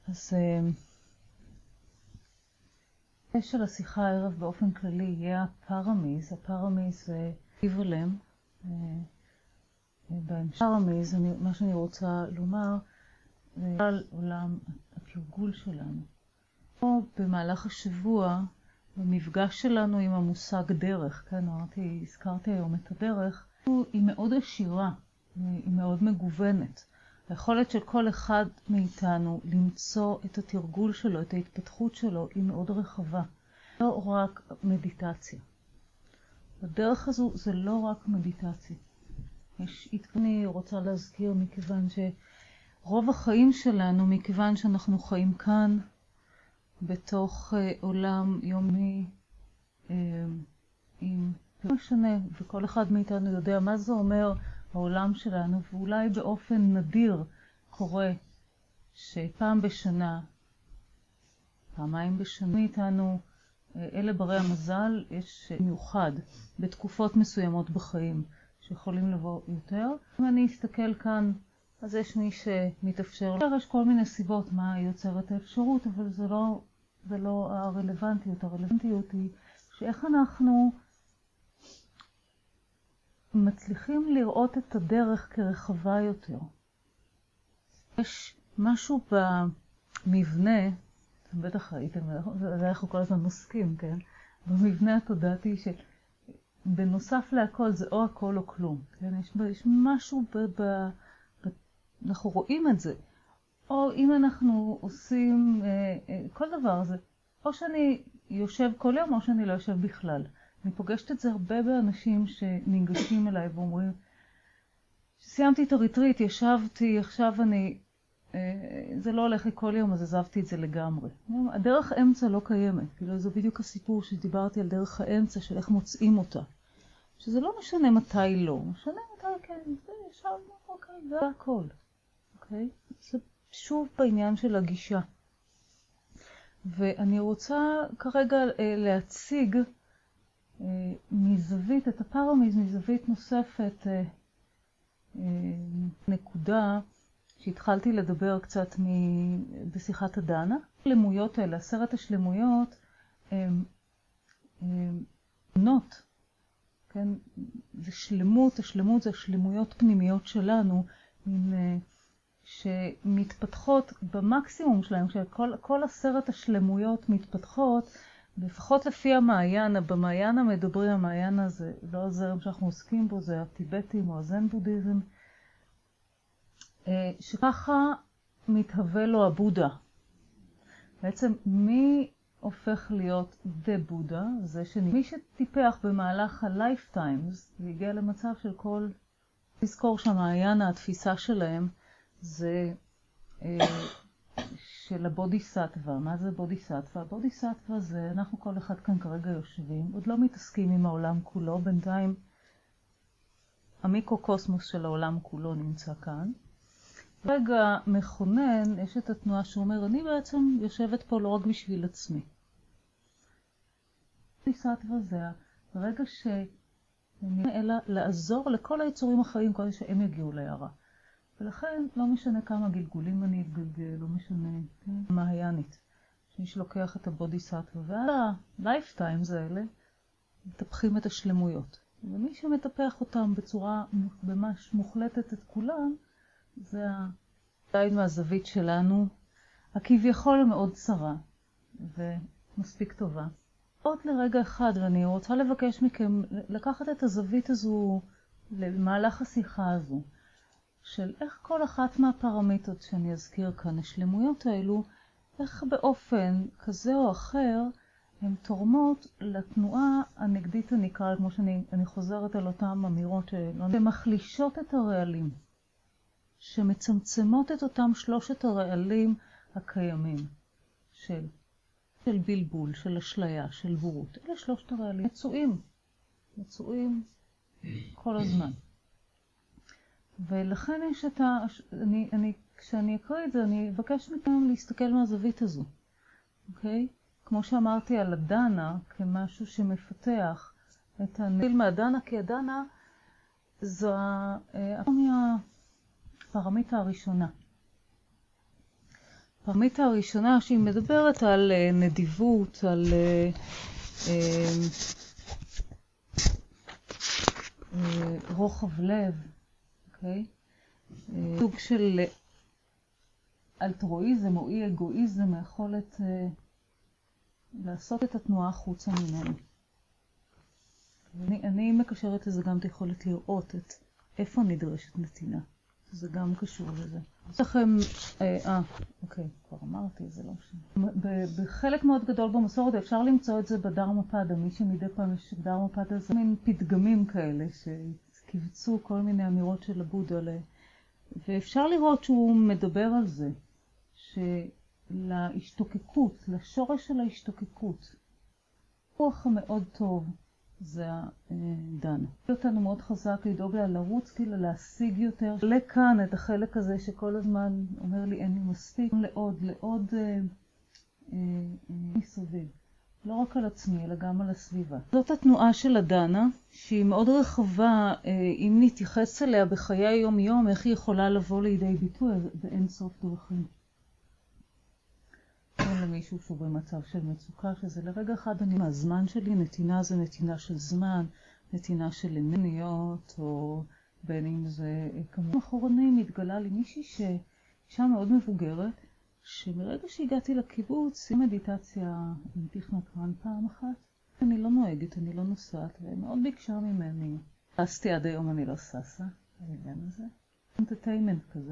אז של השיחה הערב באופן כללי יהיה הפרמיז. הפרמיז זה איבלם. בהמשך הפרמיז, מה שאני רוצה לומר, זה על עולם התרגול שלנו. פה במהלך השבוע, במפגש שלנו עם המושג דרך, כן, הזכרתי היום את הדרך, היא מאוד עשירה, היא מאוד מגוונת. היכולת של כל אחד מאיתנו למצוא את התרגול שלו, את ההתפתחות שלו, היא מאוד רחבה. לא רק מדיטציה. הדרך הזו זה לא רק מדיטציה. אני רוצה להזכיר מכיוון שרוב החיים שלנו, מכיוון שאנחנו חיים כאן, בתוך עולם יומי, עם משנה, וכל אחד מאיתנו יודע מה זה אומר העולם שלנו, ואולי באופן נדיר קורה שפעם בשנה, פעמיים בשנה מאיתנו, אלה ברי המזל, יש מיוחד בתקופות מסוימות בחיים שיכולים לבוא יותר. אם אני אסתכל כאן, אז יש מי שמתאפשר. יש כל מיני סיבות מה יוצר את האפשרות, אבל זה לא הרלוונטיות. הרלוונטיות היא שאיך אנחנו מצליחים לראות את הדרך כרחבה יותר. יש משהו במבנה, אתם בטח ראיתם, אנחנו כל הזמן נוסקים, כן? במבנה התודעתי שבנוסף להכל זה או הכל או כלום. כן? יש משהו אנחנו רואים את זה. או אם אנחנו עושים כל דבר הזה, או שאני יושב כל יום או שאני לא יושב בכלל. אני פוגשת את זה הרבה באנשים שניגשים אליי ואומרים, סיימתי את הריטריט, ישבתי, עכשיו זה לא הולך לי כל יום, אז עזבתי את זה לגמרי. הדרך אמצע לא קיימת, כאילו זה בדיוק הסיפור שדיברתי על דרך האמצע, של איך מוצאים אותה. שזה לא משנה מתי לא, משנה מתי כן, זה ישבנו, אוקיי, זה הכל. אוקיי? זה שוב בעניין של הגישה. ואני רוצה כרגע להציג מזווית, את הפרמיז, מזווית נוספת, נקודה שהתחלתי לדבר קצת בשיחת הדנה. השלמויות האלה, 10 השלמויות, בנות, כן? זה שלמות, השלמות זה השלמויות פנימיות שלנו, שמתפתחות במקסימום שלהם, כשכל 10 השלמויות מתפתחות, לפחות לפי המעיין, במעיין המדברים, המעיין הזה, לא הזרם שאנחנו עוסקים בו, זה הטיבטים או הזן בודהיזם, שככה מתהווה לו הבודה. בעצם מי הופך להיות דה בודה? זה מי שטיפח במהלך ה-lifetimes, והגיע למצב של כל, לזכור שהמעיין, התפיסה שלהם, זה של הבודיסטווה. מה זה בודיסטווה? בודיסטווה זה, אנחנו כל אחד כאן כרגע יושבים, עוד לא מתעסקים עם העולם כולו, בינתיים המיקרוקוסמוס של העולם כולו נמצא כאן. ברגע מכונן, יש את התנועה שאומר, אני בעצם יושבת פה לא רק בשביל עצמי. בודיסטווה זה הרגע אלא לעזור לכל היצורים החיים כדי שהם יגיעו להערה. ולכן לא משנה כמה גלגולים אני אתגלגל, לא משנה, כן? מהיינית. שמי שלוקח את הבודיסטווה, ועל ה-lifetimes האלה, מטפחים את השלמויות. ומי שמטפח אותם בצורה ממש מוחלטת את כולם, זה עדיין מהזווית שלנו, הכביכול מאוד צרה, ומספיק טובה. עוד לרגע אחד, ואני רוצה לבקש מכם לקחת את הזווית הזו למהלך השיחה הזו, של איך כל אחת מהפרמיטות שאני אזכיר כאן, השלמויות האלו, איך באופן כזה או אחר, הן תורמות לתנועה הנגדית הנקרא, כמו שאני חוזרת על אותם אמירות שמחלישות את הרעלים, שמצמצמות את אותם 3 הרעלים הקיימים, של בלבול, של אשליה, של בורות. אלה 3 הרעלים מצויים כל הזמן. ולכן יש את כשאני אקריא את זה, אני אבקש מכם להסתכל מהזווית הזו. אוקיי? כמו שאמרתי על הדנה, כמשהו שמפתח את הנטיל מהדנה, כי הדנה זו הפרמיטה הראשונה. הפרמיתה הראשונה שהיא מדברת על נדיבות, על רוחב לב, אוקיי? סוג של אלטרואיזם או אי אגואיזם, היכולת לעשות את התנועה החוצה ממנו. אני מקשרת לזה גם את היכולת לראות את איפה נדרשת נתינה. זה גם קשור לזה. יש לכם, אוקיי, כבר אמרתי, זה לא משנה. בחלק מאוד גדול במסורת אפשר למצוא את זה בדרמפדה, מי שמדי פעם יש דרמפדה, זה מין פתגמים כאלה שקיבצו כל מיני אמירות של הבודה עליהם. ואפשר לראות שהוא מדבר על זה, שלהשתוקקות, לשורש של ההשתוקקות, רוח המאוד טוב זה הדן. אותנו מאוד חזק לדאוג לה לרוץ, כאילו להשיג יותר. לכאן את החלק הזה שכל הזמן אומר לי אין לי מספיק, לעוד מסביב. לא רק על עצמי, אלא גם על הסביבה. זאת התנועה של הדנה, שהיא מאוד רחבה, אם נתייחס אליה בחיי היום-יום, איך היא יכולה לבוא לידי ביטוי באין סוף דרכים. אין למישהו שהוא במצב של מצוקה, שזה לרגע אחד הזמן שלי, נתינה זה נתינה של זמן, נתינה של אנרגיות, או בין אם זה כמובן אחורנים, התגלה לי מישהי שאישה מאוד מבוגרת, שמרגע שהגעתי לקיבוץ, עם מדיטציה עם תכנת כאן פעם אחת, אני לא נוהגת, אני לא נוסעת, ומאוד ביקשה ממני. עשיתי עד היום, אני לא ססה, העניין הזה. אנטרטיימנט כזה.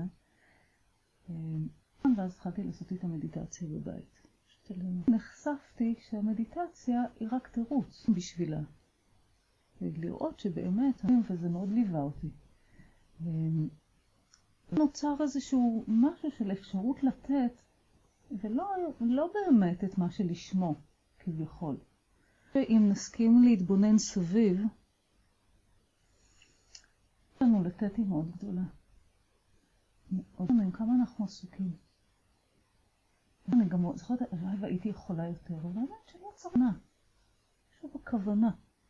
ואז התחלתי לעשות את המדיטציה בבית. נחשפתי שהמדיטציה היא רק תירוץ בשבילה. לראות שבאמת, וזה מאוד ליווה אותי. נוצר איזשהו משהו של אפשרות לתת, ולא באמת את מה שלשמו, כביכול. ואם נסכים להתבונן סביב, יש לנו לתת היא מאוד גדולה. מאוד פעמים כמה אנחנו עסוקים. אני גם זוכרת, הייתי יכולה יותר, אבל באמת שלא צרנה. משהו בכוונה.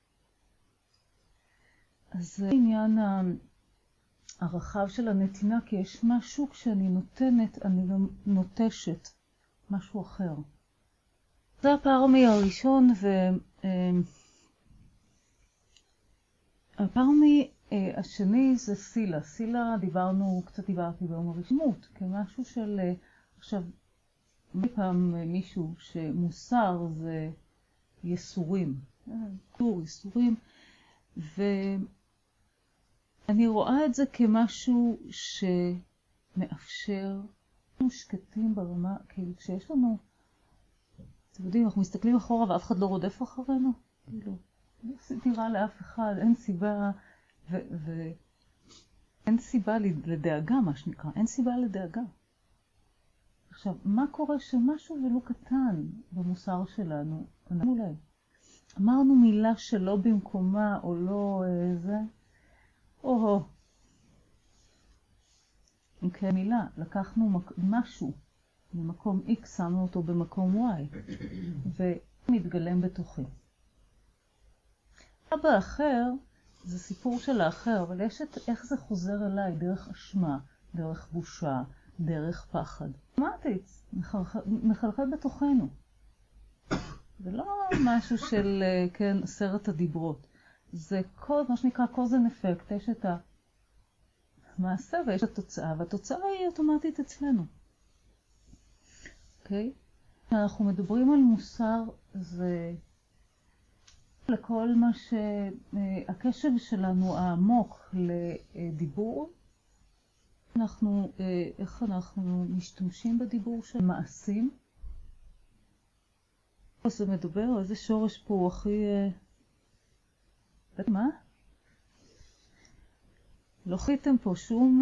אז זה עניין הרחב של הנתינה, כי יש משהו כשאני נותנת, אני גם נוטשת משהו אחר. זה הפרמי הראשון, הפרמי השני זה סילה. סילה דיברתי ביום הרשמות, כמשהו של, עכשיו, פעם מישהו שמוסר זה יסורים, יסורים, ואני רואה את זה כמשהו שמאפשר שקטים ברמה, כאילו כשיש לנו, אתם יודעים, אנחנו מסתכלים אחורה ואף אחד לא רודף אחרינו, כאילו, לא עשיתי רע לאף אחד, אין סיבה, ואין סיבה לדאגה, מה שנקרא, אין סיבה לדאגה. עכשיו, מה קורה שמשהו ולא קטן במוסר שלנו? אמרנו מילה שלא במקומה או לא זה, אוקיי, מילה, לקחנו משהו ממקום X, שמנו אותו במקום Y, ומתגלם בתוכי. אבא אחר, זה סיפור של האחר, אבל יש את איך זה חוזר אליי, דרך אשמה, דרך בושה, דרך פחד. אוטומטית, מחלחל בתוכנו. זה לא משהו של, כן, 10 הדיברות. זה מה שנקרא קוזן אפקט, יש את המעשה ויש את התוצאה, והתוצאה היא אוטומטית אצלנו. אוקיי? כשאנחנו מדברים על מוסר, זה לכל מה שהקשב שלנו העמוק לדיבור, איך אנחנו משתמשים בדיבור של מעשים. זה מדבר, איזה שורש פה הוא הכי... מה? לא חיתם פה שום...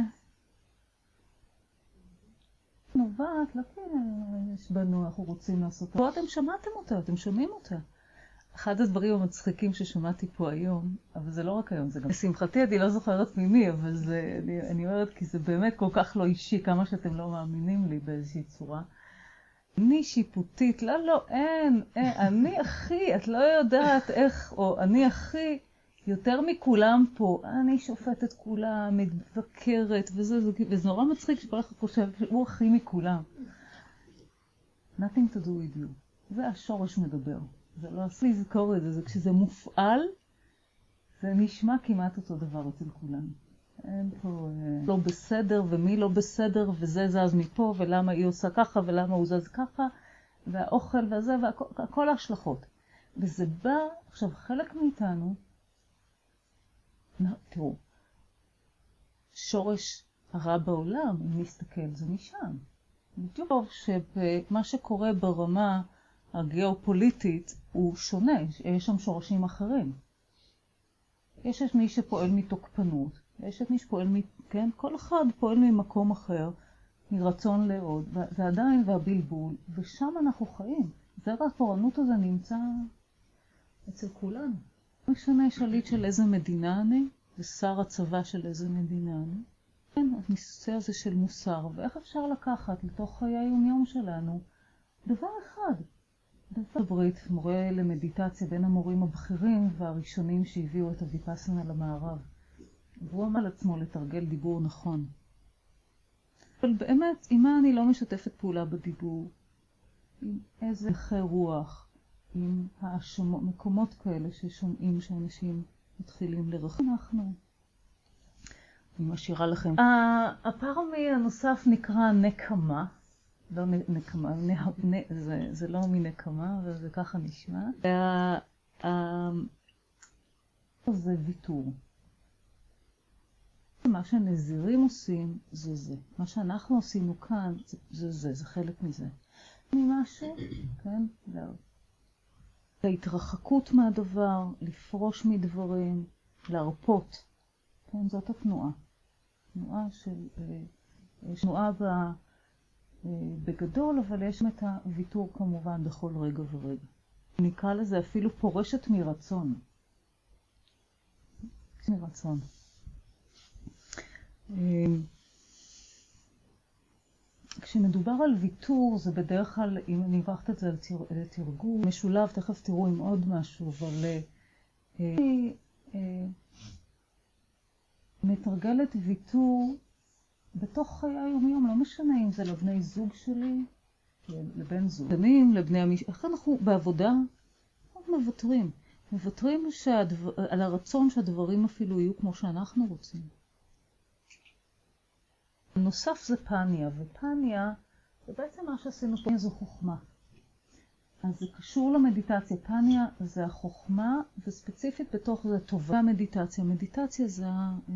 נובעת, לא כאילו יש בנו, אנחנו רוצים לעשות... פה אתם שמעתם אותה, אתם שומעים אותה. אחד הדברים המצחיקים ששמעתי פה היום, אבל זה לא רק היום, זה גם... לשמחתי אני לא זוכרת ממי, אבל זה, אני אומרת כי זה באמת כל כך לא אישי, כמה שאתם לא מאמינים לי באיזושהי צורה. אני שיפוטית, לא, אין, אני הכי, את לא יודעת איך, או אני הכי, יותר מכולם פה, אני שופטת כולם, מתבקרת, וזה נורא מצחיק שכל אחד חושב שהוא הכי מכולם. nothing to do with you. זה השורש מדבר. זה לא עשוי לזכור את זה, זה כשזה מופעל, זה נשמע כמעט אותו דבר אצל כולנו. אין פה לא בסדר ומי לא בסדר וזה זז מפה ולמה היא עושה ככה ולמה הוא זז ככה והאוכל וזה וכל ההשלכות. וזה בא, עכשיו חלק מאיתנו, תראו, שורש הרע בעולם, אם נסתכל, זה משם. בדיוק שמה שקורה ברמה הגיאופוליטית הוא שונה, יש שם שורשים אחרים. יש את מי שפועל מתוקפנות, יש את מי שפועל, כן? כל אחד פועל ממקום אחר, מרצון לעוד, ועדיין והבלבול, ושם אנחנו חיים. זרע הפורענות הזה נמצא אצל כולנו. לא משנה שליט של איזה מדינה אני, ושר הצבא של איזה מדינה אני. כן, הנושא הזה של מוסר, ואיך אפשר לקחת לתוך חיי היום-יום שלנו דבר אחד. ברית, מורה למדיטציה בין המורים הבכירים והראשונים שהביאו את הוויפאסנה למערב. והוא אמר לעצמו לתרגל דיבור נכון. אבל באמת, עם מה אני לא משתפת פעולה בדיבור? עם איזה אחרי רוח, עם האשמות, מקומות כאלה ששומעים שאנשים מתחילים לרחם. אנחנו. אני משאירה לכם. הפרמי הנוסף נקרא נקמה. לא נקמה, זה לא מנקמה, אבל זה ככה נשמע. זה ויתור. מה שנזירים עושים זה זה. מה שאנחנו עשינו כאן זה חלק מזה. ממשהו, כן? זה התרחקות מהדבר, לפרוש מדברים, להרפות. כן, זאת התנועה. תנועה של, תנועה בגדול, אבל יש את הוויתור כמובן בכל רגע ורגע. נקרא לזה אפילו פורשת מרצון. מרצון. כשמדובר על ויתור, זה בדרך כלל, אם אני אברכת את זה לתרגום, משולב, תכף תראו עם עוד משהו, אבל מתרגלת ויתור בתוך חיי היום-יום, לא משנה אם זה לבני זוג שלי, לבן זוג, לבני איך אנחנו בעבודה? אנחנו מוותרים. מוותרים על הרצון שהדברים אפילו יהיו כמו שאנחנו רוצים. נוסף זה פניה, ופניה זה בעצם מה שעשינו פה, זו חוכמה. אז זה קשור למדיטציה. פניה זה החוכמה, וספציפית בתוך זה טובה המדיטציה. מדיטציה זה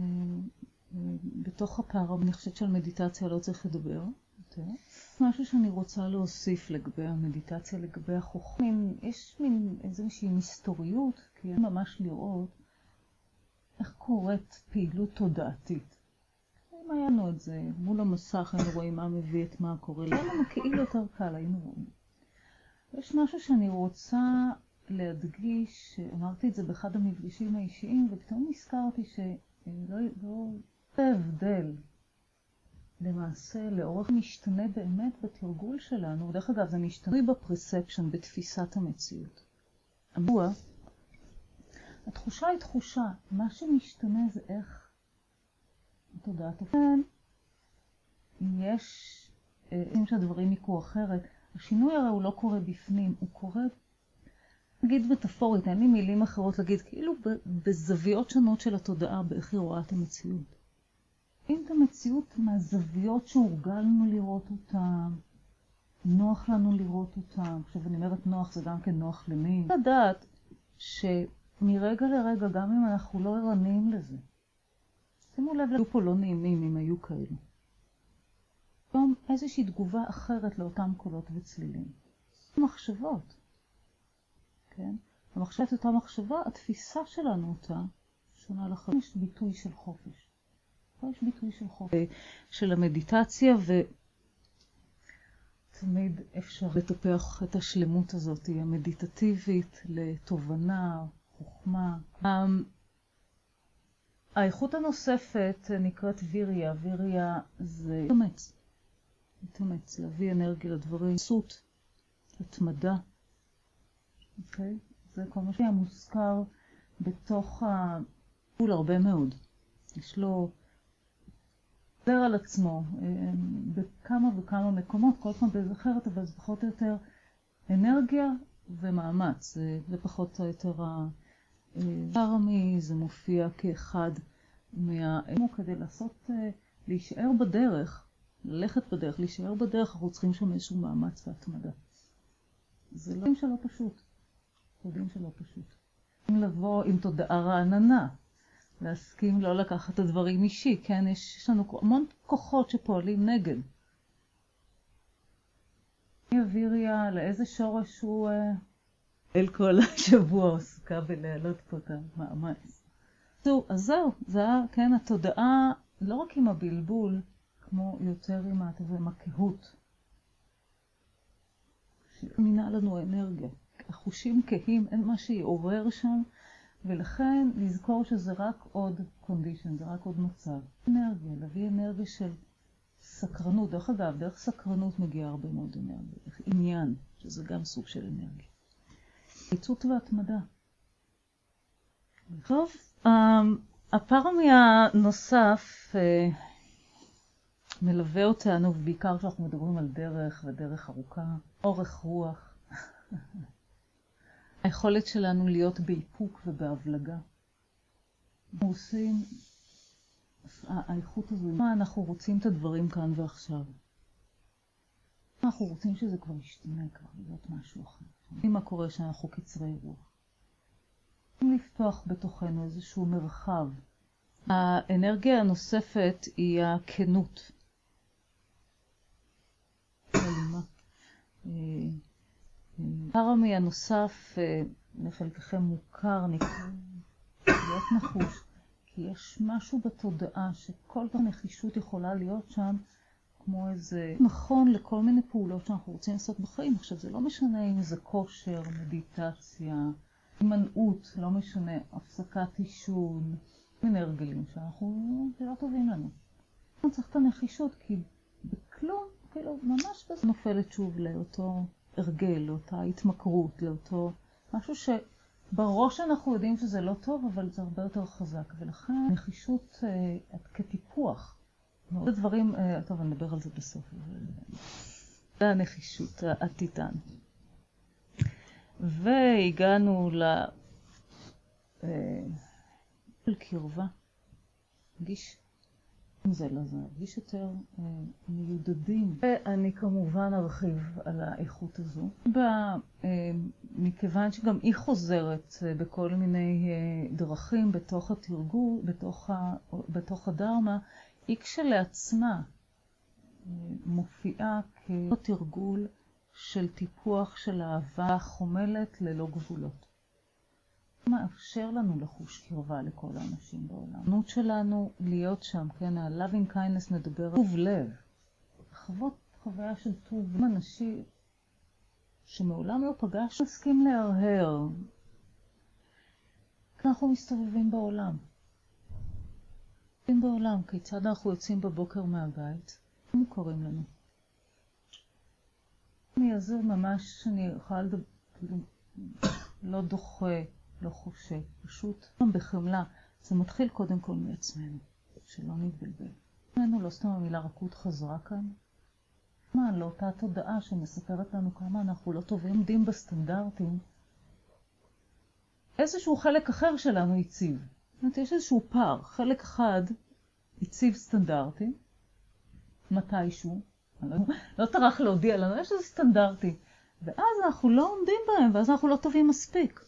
בתוך הפער, אני חושבת שעל מדיטציה לא צריך לדבר. משהו שאני רוצה להוסיף לגבי המדיטציה, לגבי החוכמה. יש איזושהי מסתוריות, כי אין ממש לראות איך קורית פעילות תודעתית. אם היה לנו את זה, מול המסך היינו רואים מה מביא את מה קורה. לנו כאילו יותר קל, היינו רואים. יש משהו שאני רוצה להדגיש, אמרתי את זה באחד המפגשים האישיים, ופתאום נזכרתי שלא הבדל למעשה לאורך משתנה באמת בתרגול שלנו, ודרך אגב זה משתנה בפרספשן, בתפיסת המציאות. אמרו, התחושה היא תחושה, מה שמשתנה זה איך התודעת אופן, אם שהדברים יקרו אחרת, השינוי הרי הוא לא קורה בפנים, הוא קורה, נגיד מטאפורית, אין לי מילים אחרות להגיד, כאילו בזוויות שונות של התודעה, באיך היא רואה את המציאות. אם את המציאות מהזוויות שהורגלנו לראות אותה, נוח לנו לראות אותה, עכשיו אני אומרת נוח, זה גם כן נוח למי. לדעת שמרגע לרגע, גם אם אנחנו לא ערניים לזה, שימו לב, היו פה לא נעימים אם היו כאלו. גם איזושהי תגובה אחרת לאותם קולות וצלילים. מחשבות, כן? המחשבת אותה מחשבה, התפיסה שלנו אותה, שונה לחלוטין, יש ביטוי של חופש. יש ביטוי של חופש. של המדיטציה, ותמיד אפשר לטפח את השלמות הזאת, המדיטטיבית, לתובנה, חוכמה. האיכות הנוספת נקראת ויריה. ויריה זה להתאמץ, להביא אנרגיה לדברים, סות, התמדה. אוקיי? זה כל מה שהיה מוזכר בתוך הגבול הרבה מאוד. יש לו חוזר על עצמו בכמה וכמה מקומות, כל פעם באיזה אחרת, אבל זה פחות או יותר אנרגיה ומאמץ. זה פחות או יותר הפרמי, זה מופיע כאחד כדי לעשות, להישאר בדרך, ללכת בדרך, להישאר בדרך, אנחנו צריכים שם איזשהו מאמץ והתמדה. זה לא שלא פשוט. יודעים שלא פשוט. לבוא עם תודעה רעננה, להסכים לא לקחת את הדברים אישי, כן? יש לנו המון כוחות שפועלים נגד. אוויריה, לאיזה שורש הוא אל כל השבוע עוסקה בלהעלות פה את המאמץ. אז זהו, זה היה, כן, התודעה, לא רק עם הבלבול, כמו יותר עם הקהות. שמינה לנו אנרגיה. החושים כהים, אין מה שיעורר שם, ולכן לזכור שזה רק עוד condition, זה רק עוד מצב. אנרגיה, להביא אנרגיה של סקרנות. דרך אגב, דרך סקרנות מגיע הרבה מאוד אנרגיה. דרך עניין, שזה גם סוג של אנרגיה. חיצות והתמדה. טוב, הפרמי הנוסף מלווה אותנו, בעיקר כשאנחנו מדברים על דרך ודרך ארוכה, אורך רוח. היכולת שלנו להיות באיפוק ובהבלגה. אנחנו עושים, האיכות הזו, מה אנחנו רוצים את הדברים כאן ועכשיו? אנחנו רוצים שזה כבר ישתנה, כבר להיות משהו אחר. מה קורה שאנחנו קצרי רוח? לפתוח בתוכנו איזשהו מרחב. האנרגיה הנוספת היא הכנות. הפרמי הנוסף, לחלקכם מוכר, להיות נחוש, כי יש משהו בתודעה שכל כך נחישות יכולה להיות שם, כמו איזה נכון לכל מיני פעולות שאנחנו רוצים לעשות בחיים. עכשיו, זה לא משנה אם זה כושר, מדיטציה, הימנעות, לא משנה, הפסקת עישון, מיני הרגלים שאנחנו, זה לא טובים לנו. אנחנו צריך את הנחישות, כי בכלום, כאילו, ממש בזה נופלת שוב לאותו הרגל, לאותה התמכרות, לאותו משהו שבראש אנחנו יודעים שזה לא טוב, אבל זה הרבה יותר חזק. ולכן נחישות כטיפוח. זה דברים, טוב, אני אדבר על זה בסוף. זה הנחישות, הטיטן. והגענו לקרבה. גיש זה לזה, גיש יותר מיודדים. ואני כמובן ארחיב על האיכות הזו. מכיוון שגם היא חוזרת בכל מיני דרכים בתוך התרגול, בתוך הדרמה, היא כשלעצמה מופיעה כתרגול של טיפוח של אהבה חומלת ללא גבולות. מאפשר לנו לחוש קרבה לכל האנשים בעולם. הנאות שלנו להיות שם, כן, ה-loving kindness מדבר טוב לב. לחוות חוויה של טוב אנשים שמעולם לא פגש, מסכים להרהר. אנחנו מסתובבים בעולם. כיצד אנחנו יוצאים בבוקר מהבית? מה קוראים לנו? אני אעזור ממש שאני אוכל לא דוחה, לא חושב, פשוט בחמלה. זה מתחיל קודם כל מעצמנו, שלא נתבלבל. עצמנו, לא סתם המילה רכות חזרה כאן. מה, לאותה תודעה שמספרת לנו כמה אנחנו לא טובים, עומדים בסטנדרטים. איזשהו חלק אחר שלנו הציב. זאת אומרת, יש איזשהו פער. חלק אחד הציב סטנדרטים, מתישהו, לא טרח להודיע לנו, יש איזה סטנדרטים. ואז אנחנו לא עומדים בהם, ואז אנחנו לא טובים מספיק.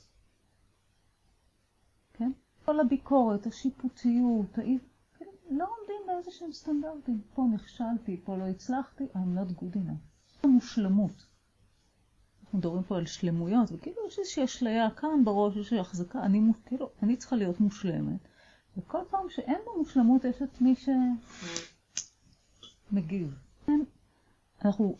כן? כל הביקורת, השיפוטיות, לא עומדים באיזה שהם סטנדרטים. פה נכשלתי, פה לא הצלחתי, I'm not good enough. המושלמות. אנחנו מדברים פה על שלמויות, וכאילו יש איזושהי אשליה כאן בראש, יש איזושהי החזקה, אני צריכה להיות מושלמת. וכל פעם שאין במושלמות יש את מי שמגיב. אנחנו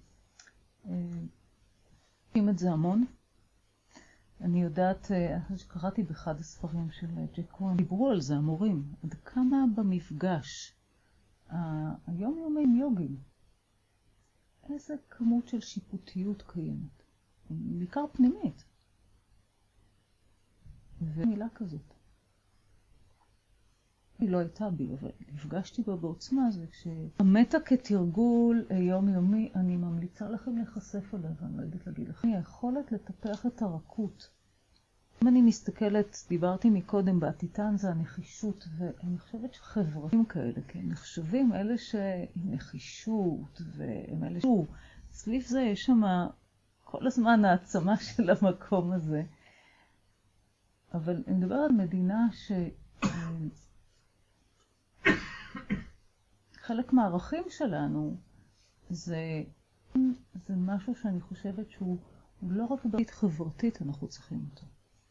רואים את זה המון. אני יודעת, שקראתי באחד הספרים של ג'ק קוהן, דיברו על זה המורים, עד כמה במפגש היום עם יוגים, איזה כמות של שיפוטיות קיימת, בעיקר פנימית. ומילה כזאת. היא לא הייתה בי, אבל נפגשתי בה בעוצמה, זה כשהמטה כתרגול יומיומי, אני ממליצה לכם להיחשף עליו, אני לא יודעת להגיד לכם. היכולת לטפח את הרכות. אם אני מסתכלת, דיברתי מקודם, בעתיתן זה הנחישות, ואני חושבת שחברתים כאלה, כן, נחשבים אלה שעם נחישות, והם אלה סביב זה יש שם כל הזמן העצמה של המקום הזה. אבל אני מדבר על מדינה חלק מהערכים שלנו זה משהו שאני חושבת שהוא לא רק ברית חברתית, אנחנו צריכים אותו.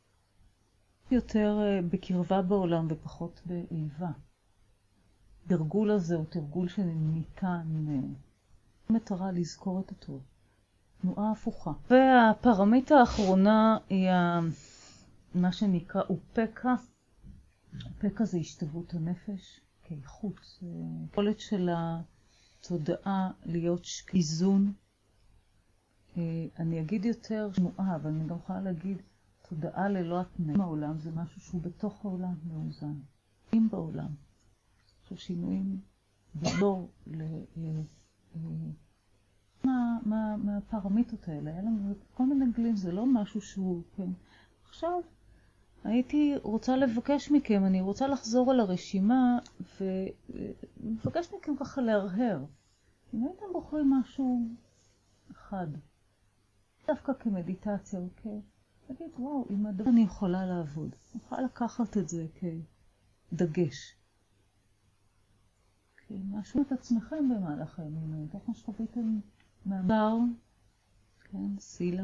יותר בקרבה בעולם ופחות באיבה. תרגול הזה הוא תרגול שניתן מטרה לזכור את הטוב. תנועה הפוכה. והפרמית האחרונה היא מה שנקרא אופקה. אופקה זה השתוות הנפש. כאיכות, יכולת של התודעה להיות איזון. אני אגיד יותר תנועה, אבל אני גם יכולה להגיד תודעה ללא התנאים. העולם זה משהו שהוא בתוך העולם מאוזן. אם בעולם. עכשיו שינויים בלור מהפרמיטות האלה. היה לנו כל מיני גלים, זה לא משהו שהוא, כן. עכשיו, הייתי רוצה לבקש מכם, אני רוצה לחזור על הרשימה ולבקש מכם ככה להרהר. אם הייתם בוחרים משהו אחד, דווקא כמדיטציה, אוקיי? תגיד, וואו, עם הדבר אני יכולה לעבוד. אני יכולה לקחת את זה כדגש. אוקיי, משהו את עצמכם במהלך הימים, תוך מה שחוויתם מהמר, כן, סילה.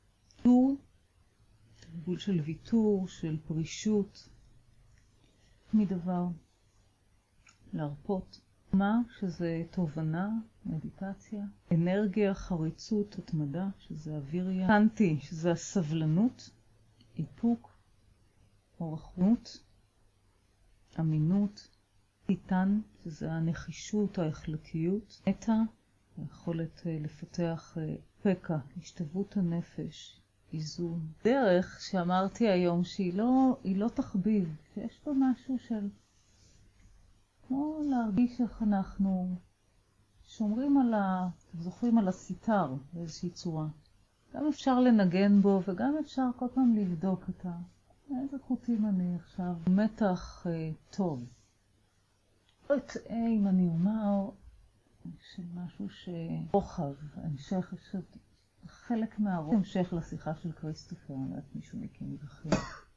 תרגול של ויתור, של פרישות, מדבר, להרפות. מה שזה תובנה, מדיטציה, אנרגיה, חריצות, התמדה, שזה אוויריה, קנטי, שזה הסבלנות, איפוק, אורחות, אמינות, טיטן, שזה הנחישות, ההחלטיות, מטה, היכולת לפתח פקה, השתוות הנפש, איזון. דרך שאמרתי היום שהיא לא תחביב, שיש פה משהו של כמו להרגיש איך אנחנו שומרים זוכרים על הסיטר באיזושהי צורה. גם אפשר לנגן בו וגם אפשר כל פעם לבדוק איזה חוטים אני עכשיו. מתח טוב. לא אטעה אם אני אומר של משהו שרוחב, המשך, חלק מהרוחב, המשך לשיחה של כריסטופר, אני יודעת מישהו מכם יבחר.